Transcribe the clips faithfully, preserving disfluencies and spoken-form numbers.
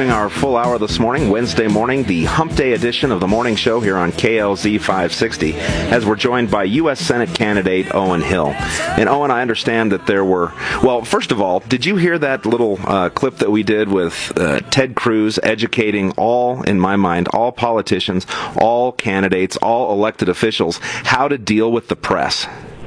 continuing our full hour this morning, Wednesday morning, the Hump Day edition of the morning show here on K L Z five sixty, as we're joined by U S Senate candidate Owen Hill. And Owen, I understand that there were, well, first of all, did you hear that little uh, clip that we did with uh, Ted Cruz educating all, in my mind, all politicians, all candidates, all elected officials, how to deal with the press?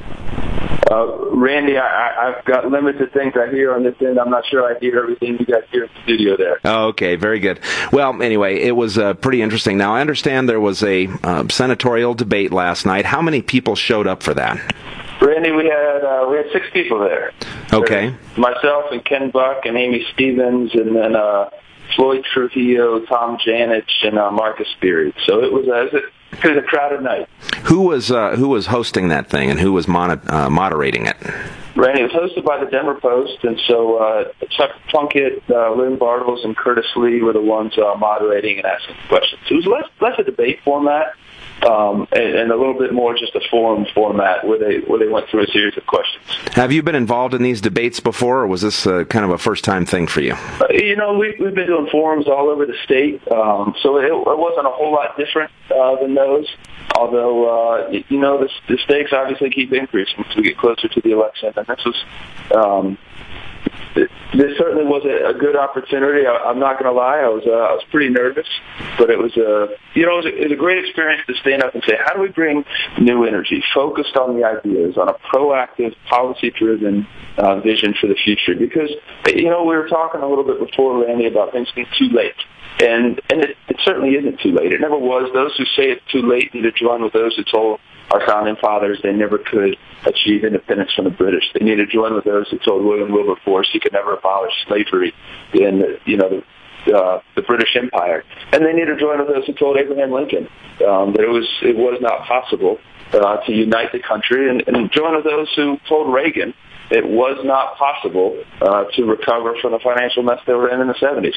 Uh, Randy, I, I've got limited things I hear on this end. I'm not sure I hear everything you guys hear in the studio there. Oh, okay, very good. Well, anyway, it was uh, pretty interesting. Now, I understand there was a uh, senatorial debate last night. How many people showed up for that? Randy, we had uh, we had six people there. Okay. There's myself and Ken Buck and Amy Stevens, and then uh, Floyd Trujillo, Tom Janich, and uh, Marcus Beery. So it was, uh, it was a It was a crowded night. Who was uh, who was hosting that thing, and who was mon- uh, moderating it? Randy, it was hosted by the Denver Post, and so uh, Chuck Plunkett, uh, Lynn Bartles, and Curtis Lee were the ones uh, moderating and asking questions. It was less less a debate format, um, and, and a little bit more just a forum format where they where they went through a series of questions. Have you been involved in these debates before, or was this uh, kind of a first time thing for you? Uh, you know, we, we've been doing forums all over the state, um, so it, it wasn't a whole lot different uh, than those. Although, uh, you know, the, the stakes obviously keep increasing as we get closer to the election. And this was, um, this certainly was a, a good opportunity. I, I'm not going to lie. I was, uh, I was pretty nervous, but it was a, you know, it was a, it was a great experience to stand up and say, how do we bring new energy, focused on the ideas, on a proactive, policy-driven uh, vision for the future? Because, you know, we were talking a little bit before, Randy, about things being too late. And and it, it certainly isn't too late. It never was. Those who say it's too late need to join with those who told our founding fathers they never could achieve independence from the British. They need to join with those who told William Wilberforce he could never abolish slavery in the, you know, the, uh, the British Empire. And they need to join with those who told Abraham Lincoln um, that it was it was not possible uh, to unite the country, and, and join with those who told Reagan it was not possible uh, to recover from the financial mess they were in in the seventies.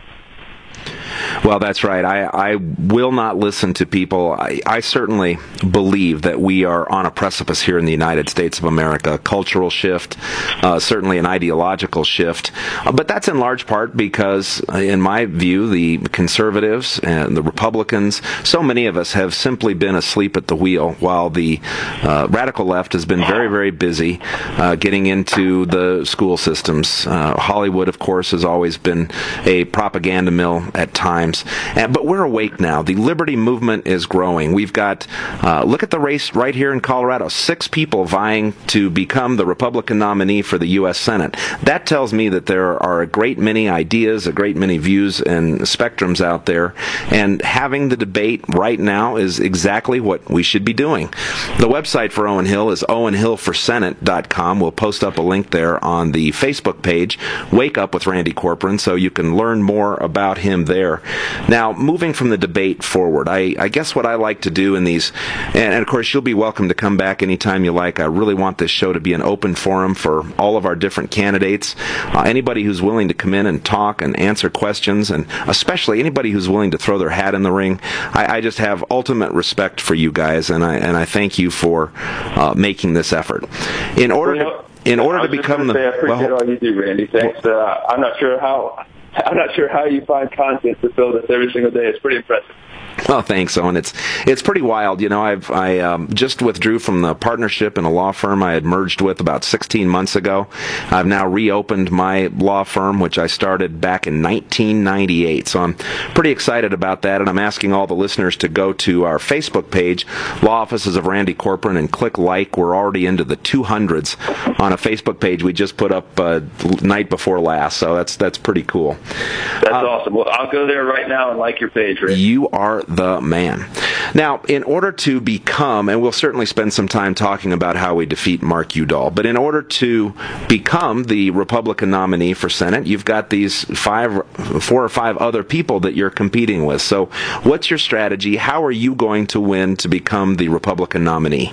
Well, that's right. I, I will not listen to people. I, I certainly believe that we are on a precipice here in the United States of America, a cultural shift, uh, certainly an ideological shift. Uh, but that's in large part because, uh, in my view, the conservatives and the Republicans, so many of us have simply been asleep at the wheel, while the uh, radical left has been very, very busy uh, getting into the school systems. Uh, Hollywood, of course, has always been a propaganda mill at times. And, but we're awake now. The liberty movement is growing. We've got, uh, look at the race right here in Colorado, six people vying to become the Republican nominee for the U S Senate. That tells me that there are a great many ideas, a great many views and spectrums out there, and having the debate right now is exactly what we should be doing. The website for Owen Hill is owen hill for senate dot com. We'll post up a link there on the Facebook page, Wake Up with Randy Corcoran, so you can learn more about him there. Now, moving from the debate forward, I, I guess what I like to do in these, and, and of course you'll be welcome to come back anytime you like. I really want this show to be an open forum for all of our different candidates. Uh, anybody who's willing to come in and talk and answer questions, and especially anybody who's willing to throw their hat in the ring. I, I just have ultimate respect for you guys, and I and I thank you for uh, making this effort. In order well, you know, to in order to become the, say I appreciate well, all you do, Randy. Thanks. Uh, I'm not sure how. I'm not sure how you find content to fill this every single day. It's pretty impressive. Well, thanks, Owen. It's it's pretty wild. You know, I've I um, just withdrew from the partnership in a law firm I had merged with about sixteen months ago. I've now reopened my law firm, which I started back in nineteen ninety-eight. So I'm pretty excited about that, and I'm asking all the listeners to go to our Facebook page, Law Offices of Randy Corcoran, and click like. We're already into the two hundreds on a Facebook page we just put up uh, night before last. So that's that's pretty cool. That's uh, awesome. Well, I'll go there right now and like your page, Randy. You are the man. Now, in order to become, and we'll certainly spend some time talking about how we defeat Mark Udall, but in order to become the Republican nominee for Senate, you've got these five, four or five other people that you're competing with. So what's your strategy? How are you going to win to become the Republican nominee?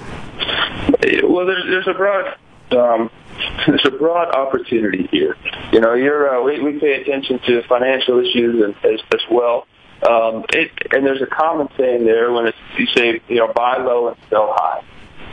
Well, there's, there's a broad... Um, There's a broad opportunity here. You know, you're, uh, we, we pay attention to financial issues and, as, as well. Um, it, and there's a common saying there when it's, you say, you know, buy low and sell high.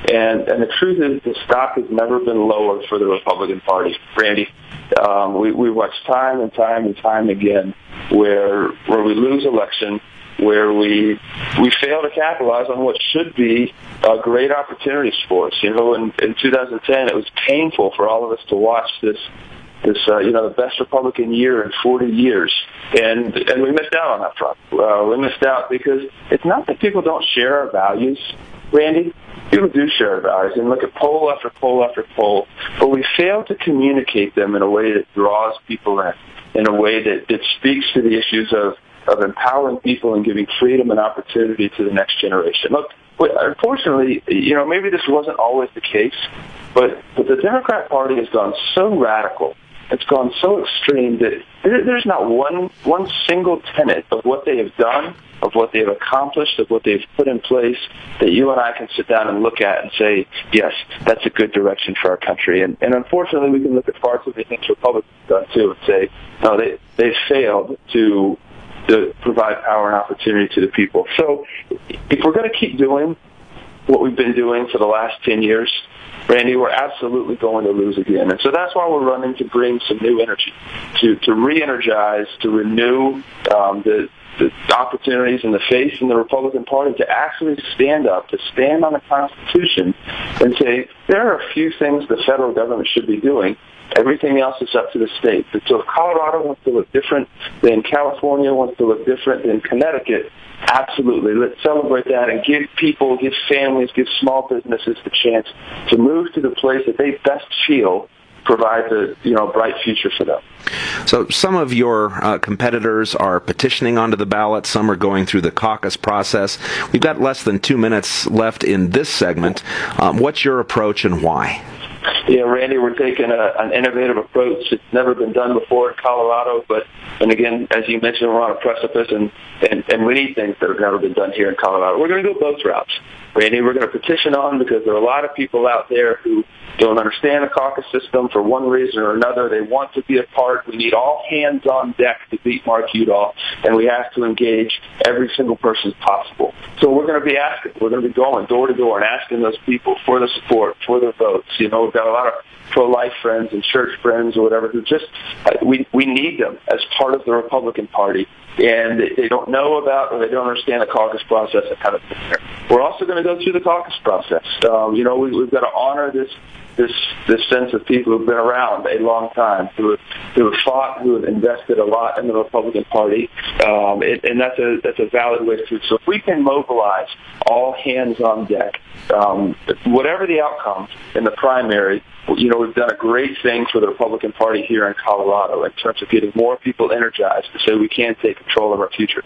And and the truth is the stock has never been lower for the Republican Party, Randy. Um, we, we watch time and time and time again where where we lose election, where we we fail to capitalize on what should be uh, great opportunities for us. You know, in, in two thousand ten, it was painful for all of us to watch this, this uh, you know, the best Republican year in forty years. And and we missed out on that front. Uh, we missed out because it's not that people don't share our values, Randy. People do share our values, and look at poll after poll after poll, but we fail to communicate them in a way that draws people in, in a way that, that speaks to the issues of, of empowering people and giving freedom and opportunity to the next generation. Look, unfortunately, you know, maybe this wasn't always the case, but, but the Democrat Party has gone so radical, it's gone so extreme that there, there's not one one single tenet of what they have done, of what they've accomplished, of what they've put in place that you and I can sit down and look at and say, yes, that's a good direction for our country. And, and unfortunately, we can look at parts of the things Republicans have done too and say, no, they they failed to to provide power and opportunity to the people. So if we're going to keep doing what we've been doing for the last ten years, Randy, we're absolutely going to lose again. And so that's why we're running to bring some new energy, to, to re-energize, to renew um, the, the opportunities and the faith in the Republican Party to actually stand up, to stand on the Constitution and say, there are a few things the federal government should be doing. Everything else is up to the state. So if Colorado wants to look different than California, wants to look different than Connecticut, absolutely. Let's celebrate that and give people, give families, give small businesses the chance to move to the place that they best feel provides a you know bright future for them. So some of your uh, competitors are petitioning onto the ballot. Some are going through the caucus process. We've got less than two minutes left in this segment. Um, what's your approach and why? Yeah, Randy, we're taking a, an innovative approach. It's never been done before in Colorado, but, and again, as you mentioned, we're on a precipice, and, and, and we need things that have never been done here in Colorado. We're going to go both routes. Randy, we're going to petition on because there are a lot of people out there who don't understand the caucus system for one reason or another. They want to be a part. We need all hands on deck to beat Mark Udall, and we have to engage every single person possible. So we're going to be asking. We're going to be going door to door and asking those people for the support, for their votes. You know, we've got a lot of pro-life friends and church friends or whatever who just, we, we need them as part of the Republican Party. And they don't know about or they don't understand the caucus process and kind of thing there. We're also going to go through the caucus process. Um, you know, we, we've got to honor this this this sense of people who've been around a long time, who have, who have fought, who have invested a lot in the Republican Party, um, it, and that's a that's a valid way to do it. So if we can mobilize all hands on deck, um, whatever the outcome in the primary, you know, we've done a great thing for the Republican Party here in Colorado in terms of getting more people energized so we can take control of our future.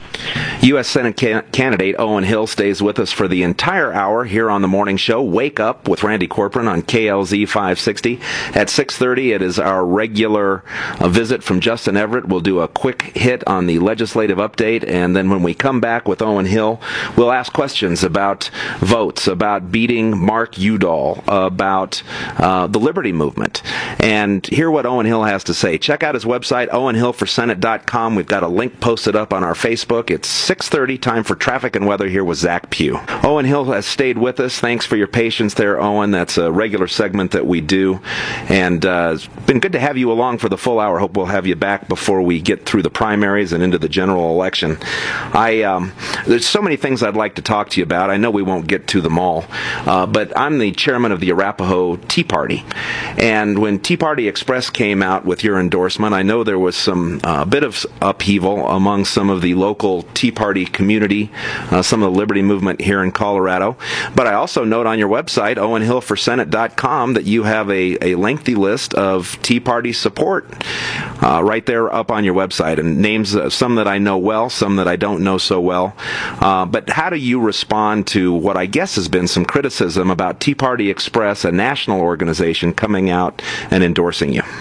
U S Senate can- candidate Owen Hill stays with us for the entire hour here on the morning show. Wake Up with Randy Corcoran on K L Z five sixty. At six thirty, it is our regular uh, visit from Justin Everett. We'll do a quick hit on the legislative update, and then when we come back with Owen Hill, we'll ask questions about votes, about beating Mark Udall, about uh, the Liberty Movement, and hear what Owen Hill has to say. Check out his website, owen hill for senate dot com. We've got a link posted up on our Facebook. It's six thirty, time for traffic and weather here with Zach Pugh. Owen Hill has stayed with us. Thanks for your patience there, Owen. That's a regular segment that we do. And uh, it's been good to have you along for the full hour. Hope we'll have you back before we get through the primaries and into the general election. I um, There's so many things I'd like to talk to you about. I know we won't get to them all. Uh, but I'm the chairman of the Arapahoe Tea Party. And when Tea Party Express came out with your endorsement, I know there was some uh, bit of upheaval among some of the local Tea Party community, uh, some of the Liberty Movement here in Colorado. But I also note on your website, owen hill for senate dot com, that you have a, a lengthy list of Tea Party support uh, right there up on your website, and names, uh, some that I know well, some that I don't know so well. Uh, but how do you respond to what I guess has been some criticism about Tea Party Express, a national organization, coming out and endorsing you?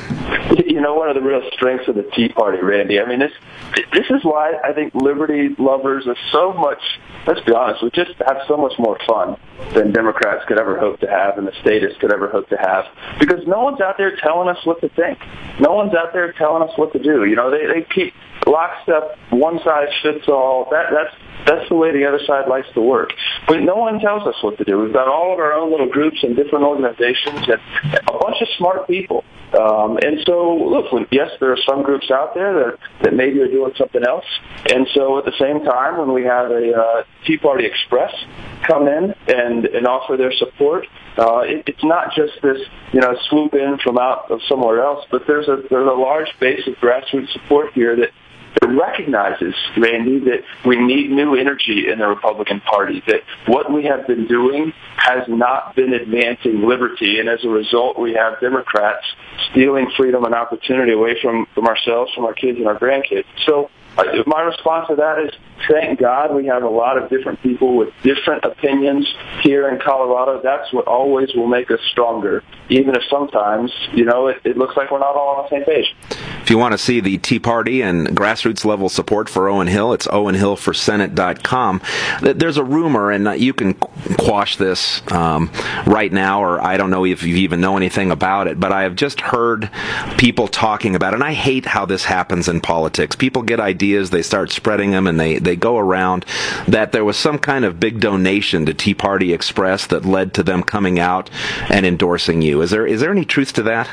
You know, one of the real strengths of the Tea Party, Randy, I mean, this this is why I think liberty lovers are so much, let's be honest, we just have so much more fun than Democrats could ever hope to have and the statists could ever hope to have, because no one's out there telling us what to think. No one's out there telling us what to do. You know, they, they keep lockstep, one size fits all. That, that's That's the way the other side likes to work. But no one tells us what to do. We've got all of our own little groups and different organizations and a bunch of smart people. Um, and so, look, when, yes, there are some groups out there that, that maybe are doing something else. And so at the same time, when we have a uh, Tea Party Express come in and, and offer their support, uh, it, it's not just this, you know, swoop in from out of somewhere else, but there's a, there's a large base of grassroots support here that It recognizes, Randy, that we need new energy in the Republican Party, that what we have been doing has not been advancing liberty, and as a result, we have Democrats stealing freedom and opportunity away from, from ourselves, from our kids and our grandkids. So uh, my response to that is, thank God we have a lot of different people with different opinions here in Colorado. That's what always will make us stronger, even if sometimes, you know, it, it looks like we're not all on the same page. If you want to see the Tea Party and grassroots level support for Owen Hill, it's owen hill for senate dot com. There's a rumor, and you can quash this um, right now, or I don't know if you even know anything about it, but I have just heard people talking about it, and I hate how this happens in politics. People get ideas, they start spreading them, and they, they go around, that there was some kind of big donation to Tea Party Express that led to them coming out and endorsing you. Is there is there any truth to that?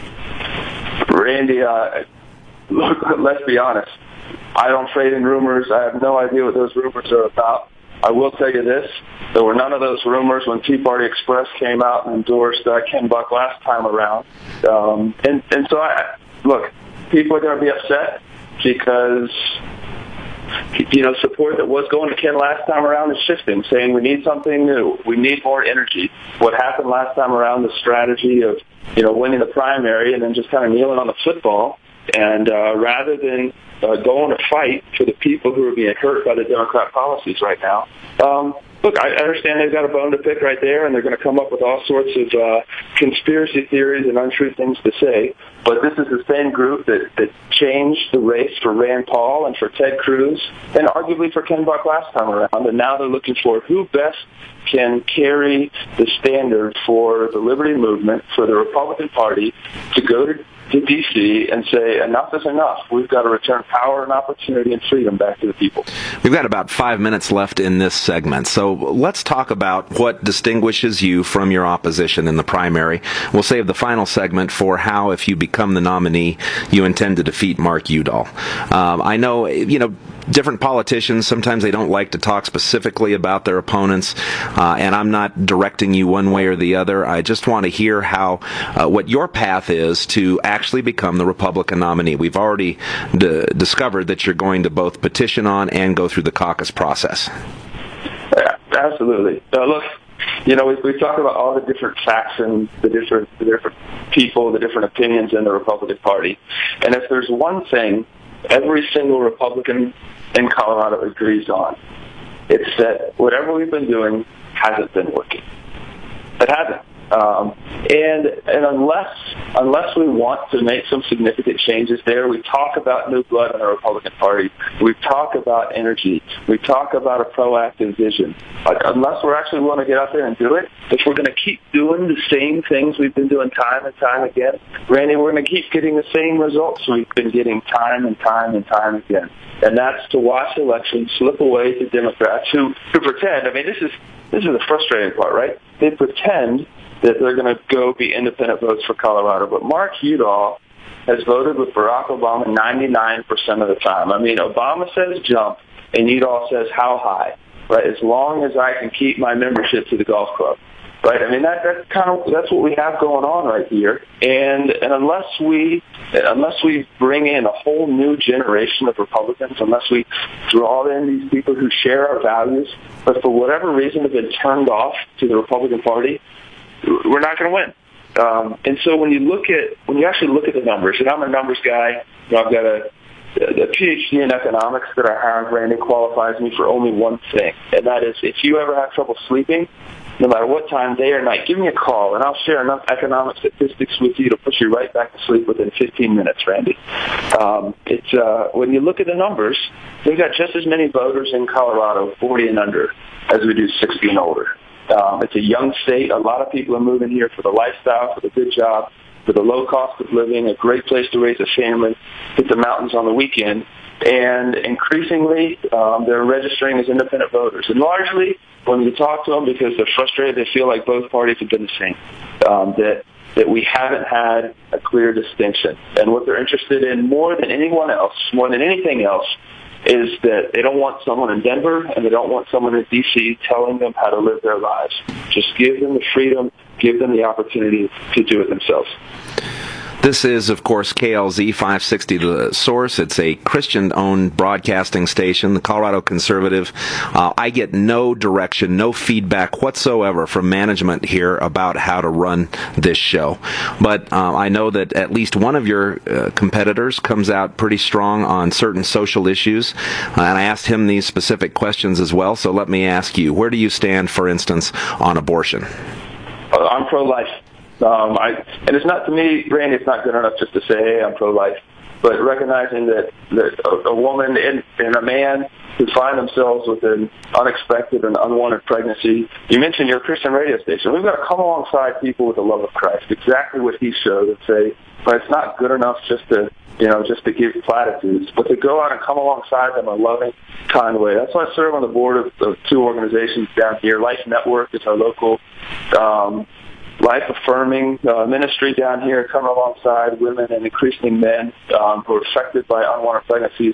Randy, uh, look, let's be honest. I don't trade in rumors. I have no idea what those rumors are about. I will tell you this. There were none of those rumors when Tea Party Express came out and endorsed uh, Ken Buck last time around. Um, and, and so, I, look, people are going to be upset because, you know, support that was going to Ken last time around is shifting, saying we need something new. We need more energy. What happened last time around, the strategy of, you know, winning the primary and then just kind of kneeling on the football, and uh, rather than uh, going to fight for the people who are being hurt by the Democrat policies right now. Um, look, I understand they've got a bone to pick right there, and they're going to come up with all sorts of uh, conspiracy theories and untrue things to say. But this is the same group that, that changed the race for Rand Paul and for Ted Cruz, and arguably for Ken Buck last time around. And now they're looking for who best can carry the standard for the liberty movement, for the Republican Party, to go to, to D C and say, enough is enough. We've got to return power and opportunity and freedom back to the people. We've got about five minutes left in this segment, so let's talk about what distinguishes you from your opposition in the primary. We'll save the final segment for how, if you become the nominee, you intend to defeat Mark Udall. Um, I know, you know, different politicians, sometimes they don't like to talk specifically about their opponents, uh, and I'm not directing you one way or the other. I just want to hear how, uh, what your path is to actually become the Republican nominee. We've already d- discovered that you're going to both petition on and go through the caucus process. Yeah, absolutely. Uh, look, you know, we, we talk about all the different factions, the different, the different people, the different opinions in the Republican Party, and if there's one thing every single Republican in Colorado agrees on, it's that whatever we've been doing hasn't been working. It hasn't. Um, and and unless unless we want to make some significant changes there, we talk about new blood in the Republican Party. We talk about energy. We talk about a proactive vision. Like, unless we're actually willing to get out there and do it, if we're going to keep doing the same things we've been doing time and time again, Randy, we're going to keep getting the same results we've been getting time and time and time again. And that's to watch elections slip away to Democrats who, who pretend, I mean, this is this is the frustrating part, right? They pretend that they're going to go be independent votes for Colorado. But Mark Udall has voted with Barack Obama ninety-nine percent of the time. I mean, Obama says jump, and Udall says how high, right? As long as I can keep my membership to the golf club, right? I mean, that, that's kind of, that's what we have going on right here. And, and unless we, unless we bring in a whole new generation of Republicans, unless we draw in these people who share our values, but for whatever reason have been turned off to the Republican Party, we're not going to win. Um, and so when you look at, when you actually look at the numbers, and I'm a numbers guy, you know, I've got a, a P H D in economics that I have, Randy, qualifies me for only one thing, and that is if you ever have trouble sleeping, no matter what time, day or night. Give me a call, and I'll share enough economic statistics with you to put you right back to sleep within fifteen minutes, Randy. Um, it's uh, when you look at the numbers, we've got just as many voters in Colorado, forty and under, as we do sixty and older. Um, it's a young state. A lot of people are moving here for the lifestyle, for the good job, for the low cost of living, a great place to raise a family, hit the mountains on the weekend. And increasingly, um, they're registering as independent voters. And largely, when you talk to them, because they're frustrated, they feel like both parties have been the same, um, that that we haven't had a clear distinction. And what they're interested in more than anyone else, more than anything else, is that they don't want someone in Denver and they don't want someone in D C telling them how to live their lives. Just give them the freedom, give them the opportunity to do it themselves. This is, of course, K L Z five sixty, The Source. It's a Christian-owned broadcasting station, the Colorado Conservative. Uh, I get no direction, no feedback whatsoever from management here about how to run this show. But uh, I know that at least one of your uh, competitors comes out pretty strong on certain social issues, uh, and I asked him these specific questions as well, so let me ask you, where do you stand, for instance, on abortion? Uh, I'm pro-life. Um, I, and it's not, to me, Randy, it's not good enough just to say, hey, I'm pro-life. But recognizing that, that a, a woman and, and a man who find themselves with an unexpected and unwanted pregnancy, you mentioned your Christian radio station. We've got to come alongside people with the love of Christ, exactly what he showed, and say, but it's not good enough just to, you know, just to give platitudes, but to go out and come alongside them in a loving, kind way. That's why I serve on the board of, of two organizations down here. Life Network is our local um life-affirming uh, ministry down here, coming alongside women and increasingly men um, who are affected by unwanted pregnancies,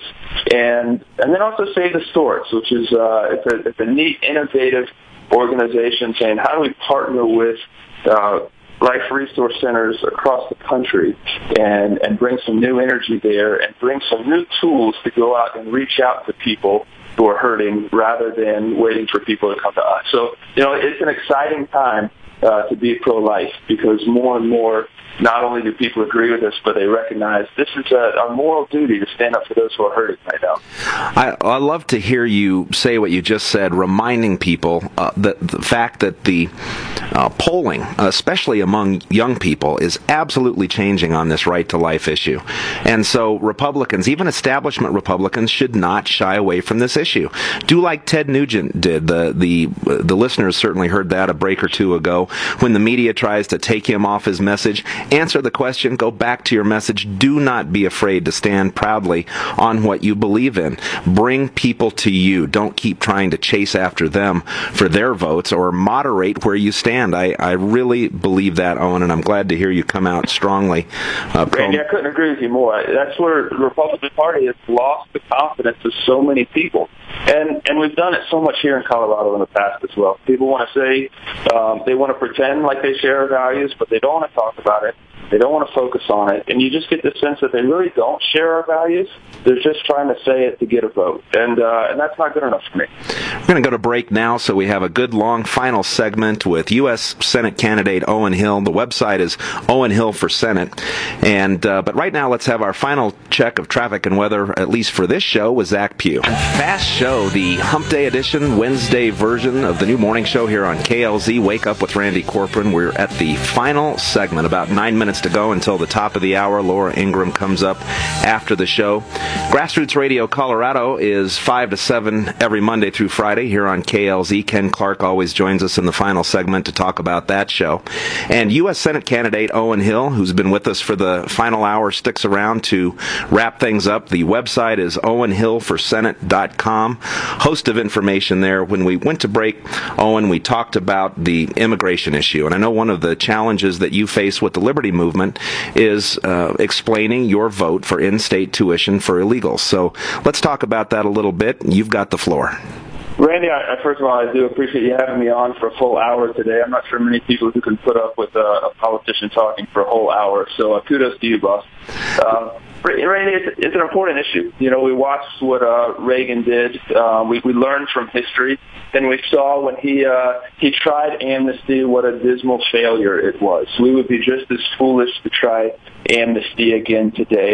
and and then also Save the Storks, which is uh, it's, a, it's a neat, innovative organization saying how do we partner with uh, life resource centers across the country and and bring some new energy there and bring some new tools to go out and reach out to people who are hurting rather than waiting for people to come to us. So, you know, it's an exciting time Uh, to be pro-life, because more and more, not only do people agree with us, but they recognize this is a, a moral duty to stand up for those who are hurting right now. I, I love to hear you say what you just said, reminding people uh, that the fact that the uh, polling, especially among young people, is absolutely changing on this right to life issue. And so Republicans, even establishment Republicans, should not shy away from this issue. Do like Ted Nugent did. The, the, the listeners certainly heard that a break or two ago. When the media tries to take him off his message, answer the question, go back to your message. Do not be afraid to stand proudly on what you believe in. Bring people to you. Don't keep trying to chase after them for their votes, or moderate where you stand. I, I really believe that, Owen, and I'm glad to hear you come out strongly. Uh, Randy, I couldn't agree with you more. That's where the Republican Party has lost the confidence of so many people. And and we've done it so much here in Colorado in the past as well. People want to say, um, they want to pretend like they share our values, but they don't want to talk about it. They don't want to focus on it. And you just get the sense that they really don't share our values. They're just trying to say it to get a vote. And uh, and that's not good enough for me. We're going to go to break now, so we have a good long final segment with U S Senate candidate Owen Hill. The website is Owen Hill for Senate. And uh, but right now, let's have our final check of traffic and weather, at least for this show, with Zach Pugh. Fast Show, the Hump Day edition, Wednesday version of the new morning show here on K L Z. Wake Up with Randy Corcoran. We're at the final segment, about nine minutes to go until the top of the hour. Laura Ingram comes up after the show. Grassroots Radio Colorado is five to seven every Monday through Friday here on K L Z. Ken Clark always joins us in the final segment to talk about that show. And U S Senate candidate Owen Hill, who's been with us for the final hour, sticks around to wrap things up. The website is owen hill for senate dot com. Host of information there. When we went to break, Owen, we talked about the immigration issue. And I know one of the challenges that you face with the Liberty Movement is uh, explaining your vote for in-state tuition for illegals. So let's talk about that a little bit. You've got the floor. Randy, I, first of all, I do appreciate you having me on for a full hour today. I'm not sure many people who can put up with a, a politician talking for a whole hour, so uh, kudos to you, boss. Uh, Randy, it's, it's an important issue. You know, we watched what uh, Reagan did. Uh, we, we learned from history. Then we saw when he uh, he tried amnesty, what a dismal failure it was. We would be just as foolish to try amnesty again today. And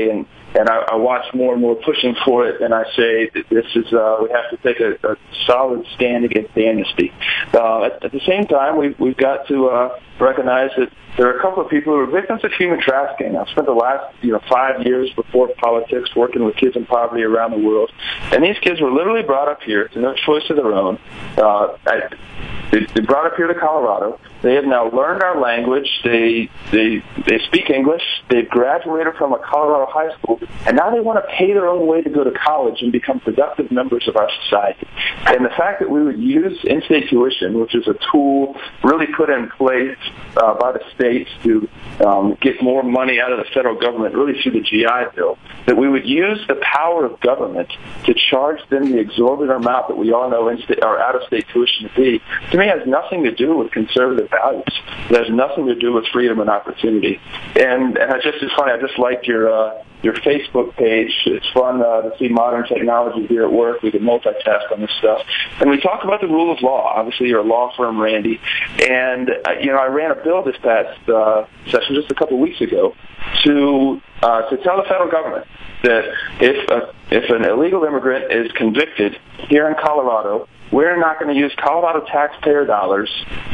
and I, I watch more and more pushing for it, and I say that this is uh, we have to take a, a solid stand against the amnesty. Uh, at, at the same time, we've, we've got to uh, recognize that there are a couple of people who are victims of human trafficking. I've spent the last you know five years before politics working with kids in poverty around the world, and these kids were literally brought up here to no choice of their own. Uh, I, they, they brought up here to Colorado. They have now learned our language. They they they speak English. They've graduated from a Colorado high school, and now they want to pay their own way to go to college and become productive members of our society. And the fact that we would use in-state tuition, which is a tool really put in place uh, by the states to um, get more money out of the federal government, really through the G I Bill, that we would use the power of government to charge them the exorbitant amount that we all know in-state or out-of-state tuition to be, to me has nothing to do with conservative values. It has nothing to do with freedom and opportunity. And, and I just, it's funny, I just liked your uh, your Facebook page. It's fun uh, to see modern technology here at work. We can multitask on this stuff. And we talk about the rule of law. Obviously, you're a law firm, Randy. And, uh, you know, I ran a bill this past uh, session just a couple of weeks ago to uh, to tell the federal government that if a, if an illegal immigrant is convicted here in Colorado, we're not going to use Colorado taxpayer dollars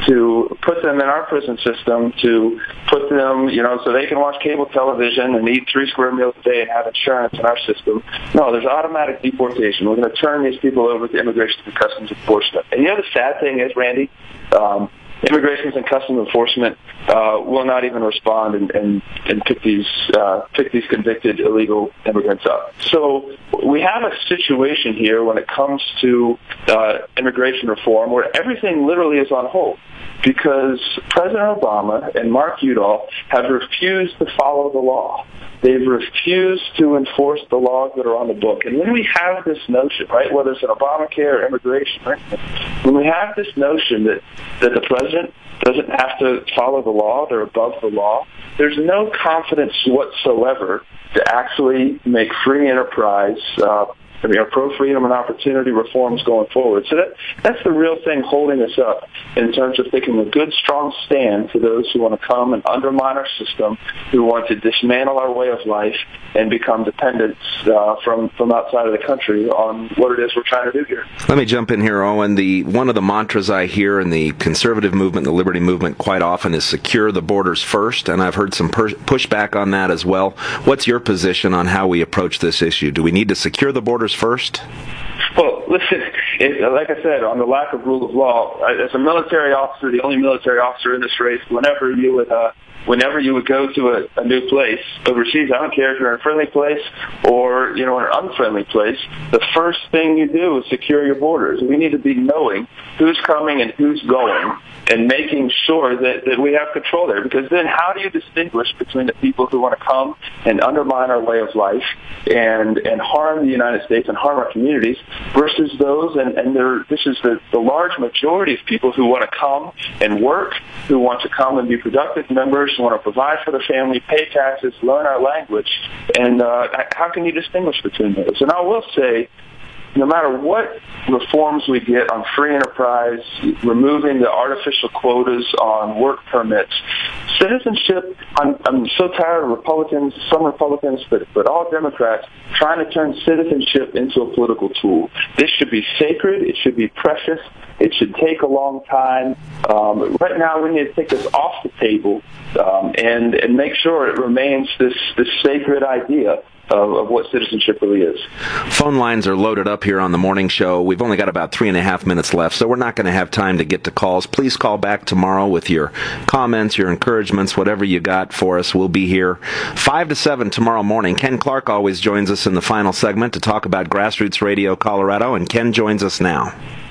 to put them in our prison system, to put them, you know, so they can watch cable television and eat three square meals a day and have insurance in our system. No, there's automatic deportation. We're going to turn these people over to Immigration and Customs Enforcement. And the other sad thing is, Randy, um, Immigration and Customs Enforcement uh, will not even respond and, and, and pick these uh, pick these convicted illegal immigrants up. So we have a situation here when it comes to uh, immigration reform where everything literally is on hold because President Obama and Mark Udall have refused to follow the law. They've refused to enforce the laws that are on the book. And when we have this notion, right, whether it's an Obamacare or immigration, right, when we have this notion that, that the president doesn't have to follow the law, they're above the law, there's no confidence whatsoever to actually make free enterprise uh, I mean, our pro-freedom and opportunity reforms going forward. So that that's the real thing holding us up in terms of taking a good, strong stand to those who want to come and undermine our system, who want to dismantle our way of life and become dependent uh, from, from outside of the country on what it is we're trying to do here. Let me jump in here, Owen. The one of the mantras I hear in the conservative movement, the liberty movement, quite often is secure the borders first, and I've heard some per- pushback on that as well. What's your position on how we approach this issue? Do we need to secure the borders first? Well, listen, it, like I said, on the lack of rule of law, as a military officer, the only military officer in this race, whenever you would uh, whenever you would go to a, a new place overseas, I don't care if you're in a friendly place or, you know, in an unfriendly place, the first thing you do is secure your borders. We need to be knowing who's coming and who's going and making sure that, that we have control there. Because then how do you distinguish between the people who want to come and undermine our way of life and and harm the United States and harm our communities versus those, and, and there, this is the, the large majority of people who want to come and work, who want to come and be productive members, who want to provide for their family, pay taxes, learn our language, and uh, how can you distinguish between those? And I will say, no matter what reforms we get on free enterprise, removing the artificial quotas on work permits, citizenship, I'm, I'm so tired of Republicans, some Republicans, but, but all Democrats, trying to turn citizenship into a political tool. This should be sacred. It should be precious. It should take a long time. Um, right now, we need to take this off the table um, and, and make sure it remains this, this sacred idea Of, of what citizenship really is. Phone lines are loaded up here on the morning show. We've only got about three and a half minutes left, so we're not going to have time to get to calls. Please call back tomorrow with your comments, your encouragements, whatever you got for us. We'll be here five to seven tomorrow morning. Ken Clark always joins us in the final segment to talk about Grassroots Radio Colorado, and Ken joins us now.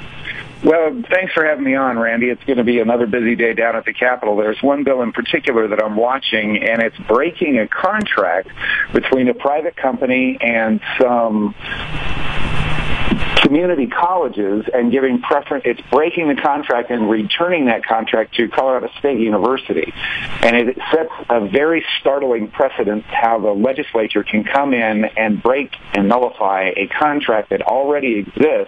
Well, thanks for having me on, Randy. It's going to be another busy day down at the Capitol. There's one bill in particular that I'm watching, and it's breaking a contract between a private company and some community colleges and giving preference. It's breaking the contract and returning that contract to Colorado State University. And it sets a very startling precedent how the legislature can come in and break and nullify a contract that already exists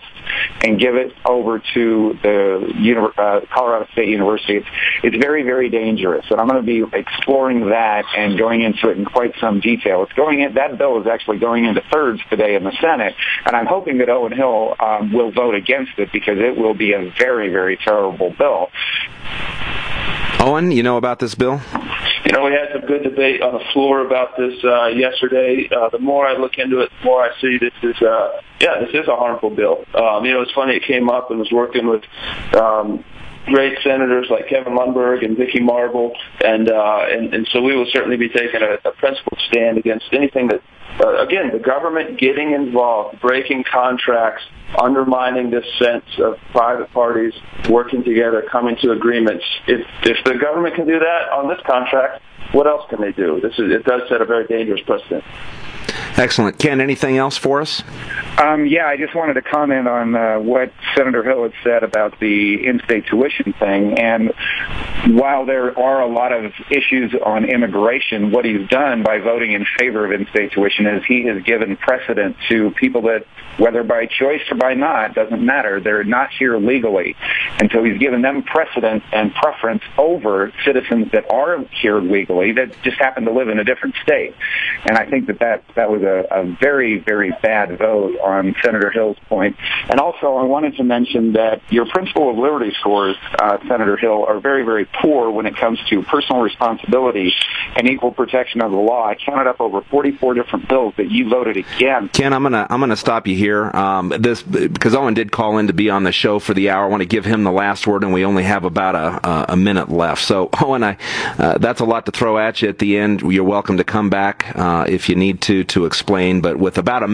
and give it over to the uni- uh, Colorado State University. It's, it's very, very dangerous, and I'm going to be exploring that and going into it in quite some detail. It's going in, that bill is actually going into thirds today in the Senate, and I'm hoping that Owen Hill um, will vote against it because it will be a very, very terrible bill. Owen, you know about this bill? You know, we had some good debate on the floor about this uh, yesterday. Uh, the more I look into it, the more I see this is, uh, yeah, this is a harmful bill. Um, you know, it's funny, it came up and was working with um, great senators like Kevin Lundberg and Vicky Marble, and, uh, and, and so we will certainly be taking a, a principled stand against anything that, uh, again, the government getting involved, breaking contracts, undermining this sense of private parties working together, coming to agreements. If if the government can do that on this contract, what else can they do? This is, it does set a very dangerous precedent. Excellent. Ken, anything else for us? Um, yeah, I just wanted to comment on uh, what Senator Hill had said about the in-state tuition thing. And while there are a lot of issues on immigration, what he's done by voting in favor of in-state tuition is he has given precedent to people that, whether by choice or by not, doesn't matter, they're not here legally. And so he's given them precedent and preference over citizens that are here legally that just happen to live in a different state. And I think that that, that was a, a very, very bad vote on Senator Hill's point. And also, I wanted to mention that your principle of liberty scores, uh, Senator Hill, are very, very poor when it comes to personal responsibility and equal protection of the law. I counted up over forty-four different bills that you voted against. Ken, I'm gonna I'm gonna stop you here. Um, this because Owen did call in to be on the show for the hour. I want to give him the last word, and we only have about a a minute left. So, Owen, I uh, that's a lot to throw at you at the end. You're welcome to come back uh, if you need to to explain. But with about a